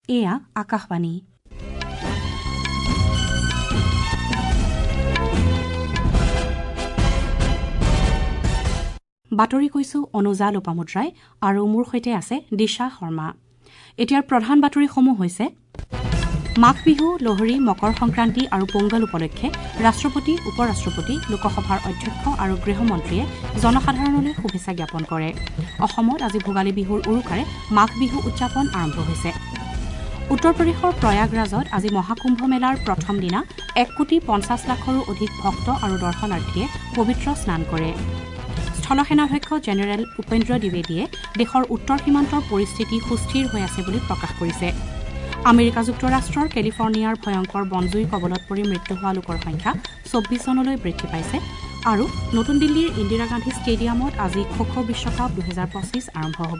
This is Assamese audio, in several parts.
এয়া আকাশবাণী। বাতৰি কৈছো অনুজা লোপামুদ্ৰাই আৰু মোৰ সৈতে আছে দিশা শৰ্মা। এতিয়াৰ প্ৰধান বাতৰিসমূহ হৈছে মাঘ বিহু, লোহৰী, মকৰ সংক্ৰান্তি আৰু পোংগল উপলক্ষে ৰাষ্ট্ৰপতি, উপ ৰাষ্ট্ৰপতি, লোকসভাৰ অধ্যক্ষ আৰু গৃহমন্ত্ৰীয়ে জনসাধাৰণলৈ শুভেচ্ছা জ্ঞাপন কৰে। অসমত আজি ভোগালী বিহুৰ উৰুকাৰে মাঘ বিহু উদযাপন আৰম্ভ হৈছে। উত্তৰ প্ৰদেশৰ প্ৰয়াগৰাজত আজি মহাকুম্ভ মেলাৰ প্ৰথম দিনা 1,50,00,000 অধিক ভক্ত আৰু দৰ্শনাৰ্থীয়ে পবিত্ৰ স্নান কৰে। স্থলসেনাধ্যক্ষ জেনেৰেল উপেন্দ্ৰ দ্বিবেদীয়ে দেশৰ উত্তৰ সীমান্তৰ পৰিস্থিতি সুস্থিৰ হৈ আছে বুলি প্ৰকাশ কৰিছে। আমেৰিকা যুক্তৰাষ্ট্ৰৰ কেলিফৰ্ণিয়াৰ ভয়ংকৰ বনজুইৰ কবলত পৰি মৃত্যু হোৱা লোকৰ সংখ্যা 24 জনলৈ বৃদ্ধি পাইছে। আৰু নতুন দিল্লীৰ ইন্দিৰা গান্ধী ষ্টেডিয়ামত আজি খো-খো বিশ্বকাপ 2025 আৰম্ভ হ'ব।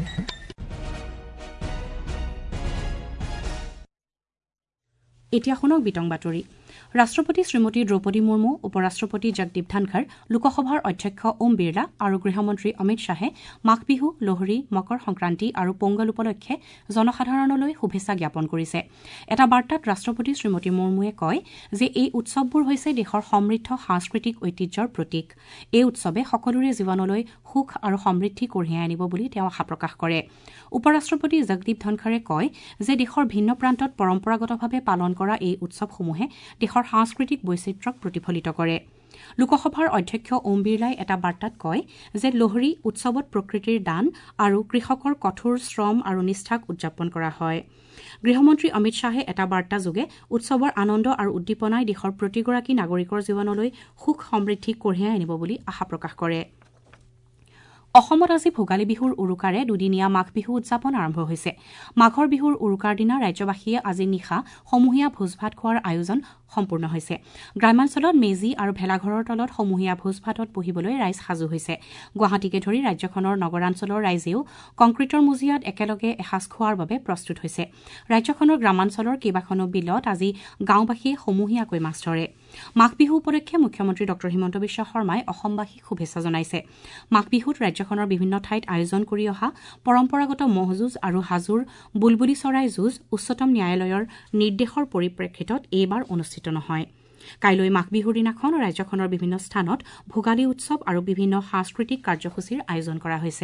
এতিয়া শুনক বিতং বাতৰি। ৰাষ্ট্ৰপতি শ্ৰীমতী দ্ৰৌপদী মুৰ্মু, উপ ৰাষ্ট্ৰপতি জগদীপ ধনখৰ, লোকসভাৰ অধ্যক্ষ ওম বিৰলা আৰু গৃহমন্ত্ৰী অমিত শ্বাহে মাঘ বিহু, লোহৰী, মকৰ সংক্ৰান্তি আৰু পোংগল উপলক্ষে জনসাধাৰণলৈ শুভেচ্ছা জ্ঞাপন কৰিছে। এটা বাৰ্তাত ৰাষ্ট্ৰপতি শ্ৰীমতী মুৰ্মুৱে কয় যে এই উৎসৱবোৰ হৈছে দেশৰ সমৃদ্ধ সাংস্কৃতিক ঐতিহ্যৰ প্ৰতীক। এই উৎসৱে সকলোৰে জীৱনলৈ সুখ আৰু সমৃদ্ধি কঢ়িয়াই আনিব বুলি তেওঁ আশা প্ৰকাশ কৰে। উপ ৰাষ্ট্ৰপতি জগদীপ ধনখৰে কয় যে দেশৰ ভিন্ন প্ৰান্তত পৰম্পৰাগতভাৱে পালন কৰা এই উৎসৱসমূহে দেশৰ সাংস্কৃতিক বৈচিত্ৰ্যক প্ৰতিফলিত কৰে। লোকসভাৰ অধ্যক্ষ ওম বিৰলাই এটা বাৰ্তাত কয় যে লোহৰী উৎসৱত প্ৰকৃতিৰ দান আৰু কৃষকৰ কঠোৰ শ্ৰম আৰু নিষ্ঠাক উদযাপন কৰা হয়। গৃহমন্ত্ৰী অমিত শ্বাহে এটা বাৰ্তাযোগে উৎসৱৰ আনন্দ আৰু উদ্দীপনাই দেশৰ প্ৰতিগৰাকী নাগৰিকৰ জীৱনলৈ সুখ সমৃদ্ধি কঢ়িয়াই আনিব বুলি আশা প্ৰকাশ কৰে। অসমত আজি ভোগালী বিহুৰ উৰুকাৰে দুদিনীয়া মাঘ বিহু উদযাপন আৰম্ভ হৈছে। মাঘৰ বিহুৰ উৰুকাৰ দিনা ৰাজ্যবাসীয়ে আজি নিশা সমূহীয়া ভোজ ভাত খোৱাৰ আয়োজন সম্পূৰ্ণ হৈছে। গ্ৰামাঞ্চলত মেজি আৰু ভেলাঘৰৰ তলত সমূহীয়া ভোজ ভাতত বহিবলৈ ৰাইজ সাজু হৈছে। গুৱাহাটীকে ধৰি ৰাজ্যখনৰ নগৰাঞ্চলৰ ৰাইজেও কংক্ৰিটৰ মজিয়াত একেলগে এসাঁজ খোৱাৰ বাবে প্ৰস্তুত হৈছে। ৰাজ্যখনৰ গ্ৰামাঞ্চলৰ কেইবাখনো বিলত আজি গাঁওবাসীয়ে সমূহীয়াকৈ মাছ ধৰে। মাঘ বিহু উপলক্ষে মুখ্যমন্ত্ৰী ড হিমন্ত বিশ্ব শৰ্মাই অসমবাসীক শুভেচ্ছা জনাইছে। মাঘ বিহুত ৰাজ্যখনৰ বিভিন্ন ঠাইত আয়োজন কৰি অহা পৰম্পৰাগত ম'হ যুঁজ আৰু হাজোৰ বুলবুলি চৰাই যুঁজ উচ্চতম ন্যায়ালয়ৰ নিৰ্দেশৰ পৰিপ্ৰেক্ষিতত এইবাৰ অনুষ্ঠিত নহয়। কাইলৈ মাঘ বিহুৰ দিনাখন ৰাজ্যখনৰ বিভিন্ন স্থানত ভোগালী উৎসৱ আৰু বিভিন্ন সাংস্কৃতিক কাৰ্যসূচীৰ আয়োজন কৰা হৈছে।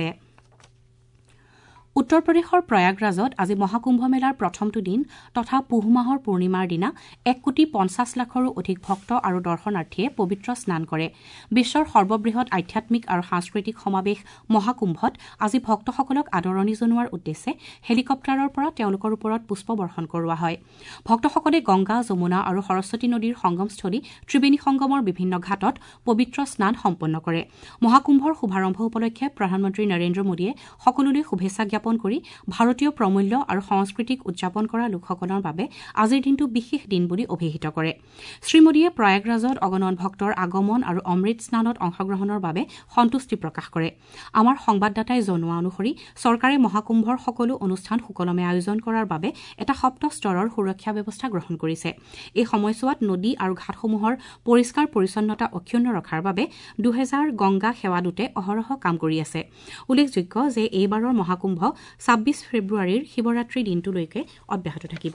উত্তৰ প্ৰদেশৰ প্ৰয়াগৰাজত আজি মহাকুম্ভ মেলাৰ প্ৰথমটো দিন তথা পুহ মাহৰ পূৰ্ণিমাৰ দিনা 1,50,00,000 অধিক ভক্ত আৰু দৰ্শনাৰ্থীয়ে পবিত্ৰ স্নান কৰে। বিশ্বৰ সৰ্ববৃহৎ আধ্যাত্মিক আৰু সাংস্কৃতিক সমাৱেশ মহাকুম্ভত আজি ভক্তসকলক আদৰণি জনোৱাৰ উদ্দেশ্যে হেলিকপ্টাৰৰ পৰা তেওঁলোকৰ ওপৰত পুষ্পবৰ্ষণ কৰোৱা হয়। ভক্তসকলে গংগা, যমুনা আৰু সৰস্বতী নদীৰ সংগমস্থলী ত্ৰিবেণী সংগমৰ বিভিন্ন ঘাটত পবিত্ৰ স্নান সম্পন্ন কৰে। মহাকুম্ভৰ শুভাৰম্ভ উপলক্ষে প্ৰধানমন্ত্ৰী নৰেন্দ্ৰ মোদীয়ে সকলোলৈ শুভেচ্ছা জ্ঞাপন কৰি ভাৰতীয় প্ৰমূল্য আৰু সংস্কৃতিক উদযাপন কৰা লোকসকলৰ বাবে আজিৰ দিনটো বিশেষ দিন বুলি অভিহিত কৰে। শ্ৰীমোদীয়ে প্ৰয়াগৰাজত অগণন ভক্তৰ আগমন আৰু অমৃত স্নানত অংশগ্ৰহণৰ বাবে সন্তুষ্টি প্ৰকাশ কৰে। আমাৰ সংবাদদাতাই জনোৱা অনুসৰি চৰকাৰে মহাকুম্ভৰ সকলো অনুষ্ঠান সুকলমে আয়োজন কৰাৰ বাবে এটা সপ্তস্তৰৰ সুৰক্ষা ব্যৱস্থা গ্ৰহণ কৰিছে। এই সময়ছোৱাত নদী আৰু ঘাটসমূহৰ পৰিষ্কাৰ পৰিচ্ছন্নতা অক্ষুণ্ণ ৰখাৰ বাবে 2000 গংগা সেৱাদূতে অহৰহ কাম কৰি আছে। উল্লেখযোগ্য যে এইবাৰৰ মহাকুম্ভ 26 ফেব্ৰুৱাৰীৰ শিৱৰাত্ৰি দিনটোলৈকে অব্যাহত থাকিব।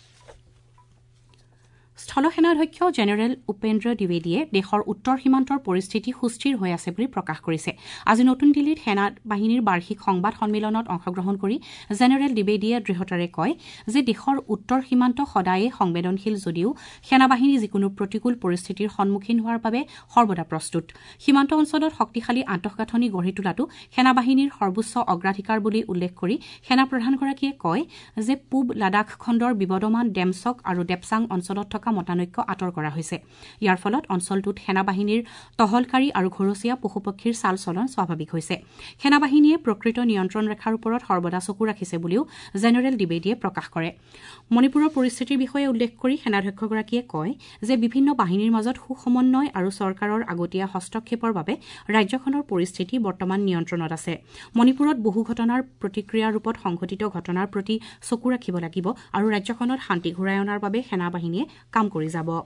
স্থলসেনাধ্যক্ষ জেনেৰেল উপেন্দ্ৰ দ্বিবেদীয়ে দেশৰ উত্তৰ সীমান্তৰ পৰিস্থিতি সুস্থিৰ হৈ আছে বুলি প্ৰকাশ কৰিছে। আজি নতুন দিল্লীত সেনা বাহিনীৰ বাৰ্ষিক সংবাদ সন্মিলনত অংশগ্ৰহণ কৰি জেনেৰেল দ্বিবেদীয়ে দৃঢ়তাৰে কয় যে দেশৰ উত্তৰ সীমান্ত সদায়ে সংবেদনশীল যদিও সেনাবাহিনী যিকোনো প্ৰতিকূল পৰিস্থিতিৰ সন্মুখীন হোৱাৰ বাবে সৰ্বদা প্ৰস্তুত। সীমান্ত অঞ্চলত শক্তিশালী আন্তঃগাঁথনি গঢ়ি তোলাটো সেনাবাহিনীৰ সৰ্বোচ্চ অগ্ৰাধিকাৰ বুলি উল্লেখ কৰি সেনাপ্ৰধানগৰাকীয়ে কয় যে পূব লাডাখ খণ্ডৰ বিবদমান ডেমচক আৰু ডেপচাং অঞ্চলত থকা মতানৈক্য আঁতৰ কৰা হৈছে। ইয়াৰ ফলত অঞ্চলটোত সেনাবাহিনীৰ টহলকাৰী আৰু ঘৰচীয়া পশুপক্ষীৰ চাল চলন স্বাভাৱিক হৈছে। সেনাবাহিনীয়ে প্ৰকৃত নিয়ন্ত্ৰণ ৰেখাৰ ওপৰত সৰ্বদা চকু ৰাখিছে বুলিও জেনেৰেল দ্বিবেদীয়ে প্ৰকাশ কৰে। মণিপুৰৰ পৰিস্থিতিৰ বিষয়ে উল্লেখ কৰি সেনাধ্যক্ষগৰাকীয়ে কয় যে বিভিন্ন বাহিনীৰ মাজত সুসমন্বয় আৰু চৰকাৰৰ আগতীয়া হস্তক্ষেপৰ বাবে ৰাজ্যখনৰ পৰিস্থিতি বৰ্তমান নিয়ন্ত্ৰণত আছে। মণিপুৰত বহু ঘটনাৰ প্ৰতিক্ৰিয়াৰ ৰূপত সংঘটিত ঘটনাৰ প্ৰতি চকু ৰাখিব লাগিব আৰু ৰাজ্যখনত শান্তি ঘূৰাই অনাৰ বাবে সেনাবাহিনীয়ে কাম কৰি যাব।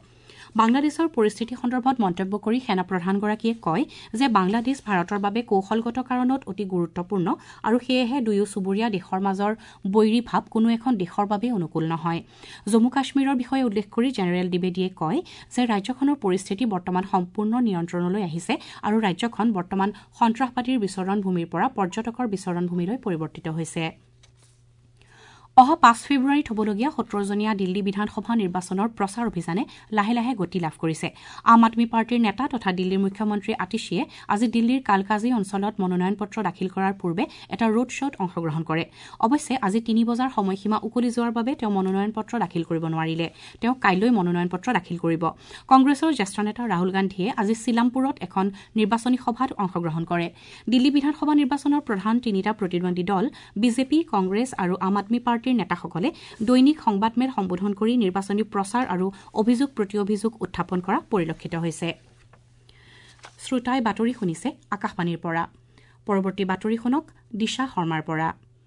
বাংলাদেশৰ পৰিস্থিতি সন্দৰ্ভত মন্তব্য কৰি সেনা প্ৰধানগৰাকীয়ে কয় যে বাংলাদেশ ভাৰতৰ বাবে কৌশলগত কাৰণত অতি গুৰুত্বপূৰ্ণ আৰু সেয়েহে দুয়ো চুবুৰীয়া দেশৰ মাজৰ বৈৰী ভাৱ কোনো এখন দেশৰ বাবে অনুকূল নহয় জম্মু কাশ্মীৰৰ বিষয়ে উল্লেখ কৰি জেনেৰেল দ্বিবেদীয়ে কয় যে ৰাজ্যখনৰ পৰিস্থিতি বৰ্তমান সম্পূৰ্ণ নিয়ন্ত্ৰণলৈ আহিছে আৰু ৰাজ্যখন বৰ্তমান সন্ত্ৰাসবাদীৰ বিচৰণ ভূমিৰ পৰা পৰ্যটকৰ বিচৰণ ভূমিলৈ পৰিৱৰ্তিত হৈছে অহা 5 ফেব্ৰুৱাৰীত হ'বলগীয়া 17জনীয়া দিল্লী বিধানসভা নিৰ্বাচনৰ প্ৰচাৰ অভিযানে লাহে লাহে গতি লাভ কৰিছে আম আদমি পাৰ্টিৰ নেতা তথা দিল্লীৰ মুখ্যমন্ত্ৰী আতিশীয়ে আজি দিল্লীৰ কালকাজি অঞ্চলত মনোনয়ন পত্ৰ দাখিল কৰাৰ পূৰ্বে এটা ৰোড শ্ব'ত অংশগ্ৰহণ কৰে অৱশ্যে আজি 3 বজাৰ সময়সীমা উকলি যোৱাৰ বাবে তেওঁ মনোনয়ন পত্ৰ দাখিল কৰিব নোৱাৰিলে তেওঁ কাইলৈ মনোনয়ন পত্ৰ দাখিল কৰিব কংগ্ৰেছৰ জ্যেষ্ঠ নেতা ৰাহুল গান্ধীয়ে আজি শিলামপুৰত এখন নিৰ্বাচনী সভাত অংশগ্ৰহণ কৰে দিল্লী বিধানসভা নিৰ্বাচনৰ প্ৰধান তিনিটা প্ৰতিদ্বন্দ্বী দল বিজেপি কংগ্ৰেছ আৰু আম আদমি পাৰ্টিৰ নেতাসকলে দৈনিক সংবাদমেল সম্বোধন কৰি নিৰ্বাচনী প্ৰচাৰ আৰু অভিযোগ প্ৰতিঅভিযোগ উত্থাপন কৰা পৰিলক্ষিত হৈছে শ্ৰোতাই বাতৰি শুনিছে আকাশবাণীৰ পৰা পৰৱৰ্তী বাতৰি শুনক দিশা শৰ্মাৰ পৰা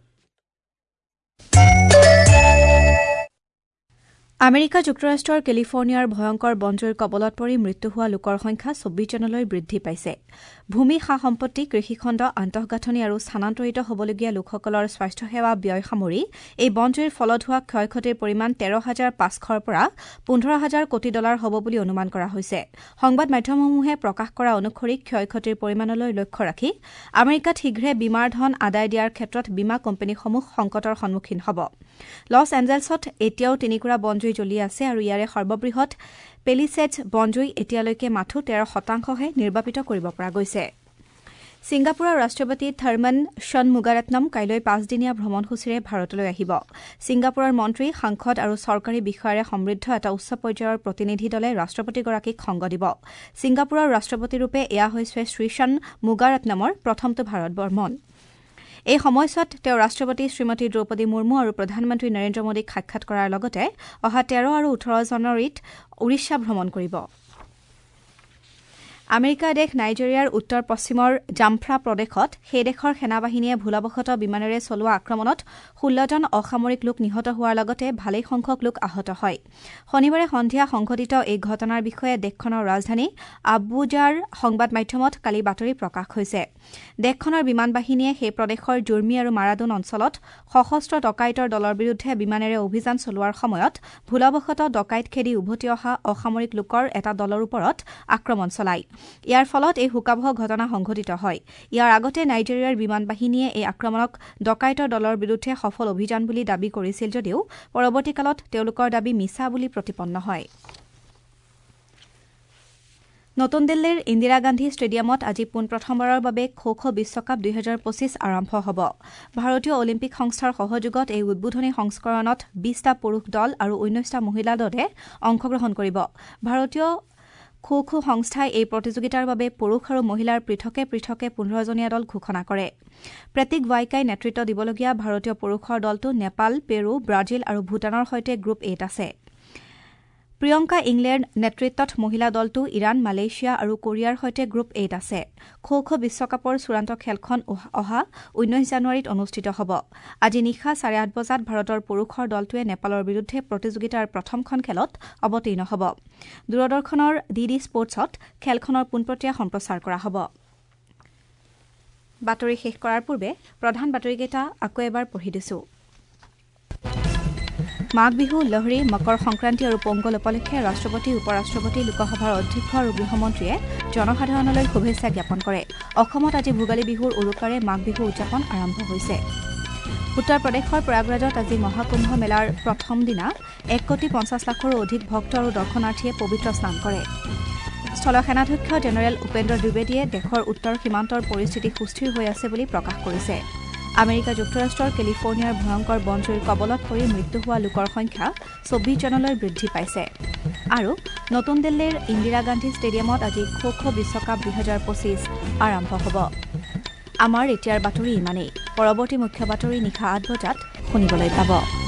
আমেৰিকা যুক্তৰাষ্ট্ৰৰ কেলিফৰ্ণিয়াৰ ভয়ংকৰ বনজুইৰ কবলত পৰি মৃত্যু হোৱা লোকৰ সংখ্যা 24 জনলৈ বৃদ্ধি পাইছে ভূমি সা সম্পত্তি কৃষিখণ্ড আন্তঃগাঁথনি আৰু স্থানান্তৰিত হ'বলগীয়া লোকসকলৰ স্বাস্থ্যসেৱা ব্যয় সামৰি এই বনজুইৰ ফলত হোৱা ক্ষয় ক্ষতিৰ পৰিমাণ 13,500ৰ পৰা 15,000 কোটি ডলাৰ হ'ব বুলি অনুমান কৰা হৈছে সংবাদ মাধ্যমসমূহে প্ৰকাশ কৰা অনুসৰি ক্ষয় ক্ষতিৰ পৰিমাণলৈ লক্ষ্য ৰাখি আমেৰিকাত শীঘ্ৰে বীমাৰ ধন আদায় দিয়াৰ ক্ষেত্ৰত বীমা কোম্পানীসমূহ সংকটৰ সন্মুখীন হ'ব লছ এঞ্জেলছত এতিয়াও তিনিকুৰা বনজুই জ্বলি আছে আৰু ইয়াৰে সৰ্ববৃহৎ পেলিছেডছ বনজুই এতিয়ালৈকে মাথো 13%হে নিৰ্বাপিত কৰিব পৰা গৈছে ছিংগাপুৰৰ ৰাষ্ট্ৰপতি থাৰ্মান শ্বনমুগাৰত্নম কাইলৈ 5দিনীয়া ভ্ৰমণসূচীৰে ভাৰতলৈ আহিব ছিংগাপুৰৰ মন্ত্ৰী সাংসদ আৰু চৰকাৰী বিষয়াৰে সমৃদ্ধ এটা উচ্চ পৰ্যায়ৰ প্ৰতিনিধি দলে ৰাষ্ট্ৰপতিগৰাকীক সংগ দিব ছিংগাপুৰৰ ৰাষ্ট্ৰপতিৰূপে এয়া হৈছে শ্ৰী শ্বনমুগাৰত্নমৰ প্ৰথমটো ভাৰত ভ্ৰমণ এই সময়ছোৱাত তেওঁ ৰাষ্ট্ৰপতি শ্ৰীমতী দ্ৰৌপদী মুৰ্মু আৰু প্ৰধানমন্ত্ৰী নৰেন্দ্ৰ মোদীক সাক্ষাৎ কৰাৰ লগতে অহা 13 আৰু 18 জানুৱাৰীত উৰিষ্যা ভ্ৰমণ কৰিব আমেৰিকা দেশ নাইজেৰিয়াৰ উত্তৰ পশ্চিমৰ জামফ্ৰা প্ৰদেশত সেই দেশৰ সেনাবাহিনীয়ে ভুলবশতঃ বিমানেৰে চলোৱা আক্ৰমণত 16জন অসামৰিক লোক নিহত হোৱাৰ লগতে ভালেই সংখ্যক লোক আহত হয় শনিবাৰে সন্ধিয়া সংঘটিত এই ঘটনাৰ বিষয়ে দেশখনৰ ৰাজধানী আবুজাৰ সংবাদ মাধ্যমত কালি বাতৰি প্ৰকাশ হৈছে দেশখনৰ বিমান বাহিনীয়ে সেই প্ৰদেশৰ জুৰ্মি আৰু মাৰাদুন অঞ্চলত সশস্ত্ৰ ডকাইতৰ দলৰ বিৰুদ্ধে বিমানেৰে অভিযান চলোৱাৰ সময়ত ভুলবশতঃ ডকাইত খেদি উভতি অহা অসামৰিক লোকৰ এটা দলৰ ওপৰত আক্ৰমণ চলায় ইয়াৰ ফলত এই হুকাবহ ঘটনা সংঘটিত হয় ইয়াৰ আগতে নাইজেৰিয়াৰ বিমান বাহিনীয়ে এই আক্ৰমণক ডকাইতৰ দলৰ বিৰুদ্ধে সফল অভিযান বুলি দাবী কৰিছিল যদিও পৰৱৰ্তী কালত তেওঁলোকৰ দাবী মিছা বুলি প্ৰতিপন্ন হয় নতুন দিল্লীৰ ইন্দিৰা গান্ধী ষ্টেডিয়ামত আজি পোনপ্ৰথমবাৰৰ বাবে খো-খো বিশ্বকাপ 2025 আৰম্ভ হ'ব ভাৰতীয় অলিম্পিক সংস্থাৰ সহযোগত এই উদ্বোধনী সংস্কৰণত 20টা পুৰুষ দল আৰু 19টা মহিলা দলে অংশগ্ৰহণ কৰিব ভাৰতীয় খো-খো সংস্থাই এই প্ৰতিযোগিতাৰ বাবে পুৰুষ আৰু মহিলাৰ পৃথকে পৃথকে 15জনীয়া দল ঘোষণা কৰে প্ৰতীক ৱাইকাই নেতৃত্ব দিবলগীয়া ভাৰতীয় পুৰুষৰ দলটো নেপাল পেৰু ব্ৰাজিল আৰু ভূটানৰ সৈতে গ্ৰুপ 8 আছে প্ৰিয়ংকা ইংলেণ্ড নেতৃত্বত মহিলা দলটো ইৰাণ মালয়েছিয়া আৰু কোৰিয়াৰ সৈতে গ্ৰুপ 8 আছে খো-খো বিশ্বকাপৰ চূড়ান্ত খেলখন অহা 19 জানুৱাৰীত অনুষ্ঠিত হ'ব আজি নিশা 8:30 বজাত ভাৰতৰ পুৰুষৰ দলটোৱে নেপালৰ বিৰুদ্ধে প্ৰতিযোগিতাৰ প্ৰথমখন খেলত অৱতীৰ্ণ হ'ব দূৰদৰ্শনৰ ডিডি স্পৰ্টছত খেলখনৰ পোনপটীয়া সম্প্ৰচাৰ কৰা হ'ব বাতৰি শেষ কৰাৰ পূৰ্বে প্ৰধান বাতৰিকেইটা আকৌ এবাৰ পঢ়ি দিছো মাঘ বিহু লহৰী মকৰ সংক্ৰান্তি আৰু পোংগল উপলক্ষে ৰাষ্ট্ৰপতি উপৰাষ্ট্ৰপতি লোকসভাৰ অধ্যক্ষ আৰু গৃহমন্ত্ৰীয়ে জনসাধাৰণলৈ শুভেচ্ছা জ্ঞাপন কৰে অসমত আজি ভোগালী বিহুৰ উৰুকাৰে মাঘ বিহু উদযাপন আৰম্ভ হৈছে উত্তৰ প্ৰদেশৰ প্ৰয়াগৰাজত আজি মহাকুম্ভ মেলাৰ প্ৰথম দিনা 1,50 লাখৰো অধিক ভক্ত আৰু দৰ্শনাৰ্থীয়ে পবিত্ৰ স্নান কৰে স্থল সেনাধ্যক্ষ জেনেৰেল উপেন্দ্ৰ দ্বিবেদীয়ে দেশৰ উত্তৰ সীমান্তৰ পৰিস্থিতি সুস্থিৰ হৈ আছে বুলি প্ৰকাশ কৰিছে আমেৰিকা যুক্তৰাষ্ট্ৰৰ কেলিফৰ্ণিয়াৰ ভয়ংকৰ বনজুইৰ কবলত পৰি মৃত্যু হোৱা লোকৰ সংখ্যা 24 জনলৈ বৃদ্ধি পাইছে আৰু নতুন দিল্লীৰ ইন্দিৰা গান্ধী ষ্টেডিয়ামত আজি খো-খো বিশ্বকাপ 2025 আৰম্ভ হ'ব আমাৰ এতিয়াৰ বাতৰি ইমানেই পৰৱৰ্তী মুখ্য বাতৰি নিশা 8 বজাত শুনিবলৈ পাব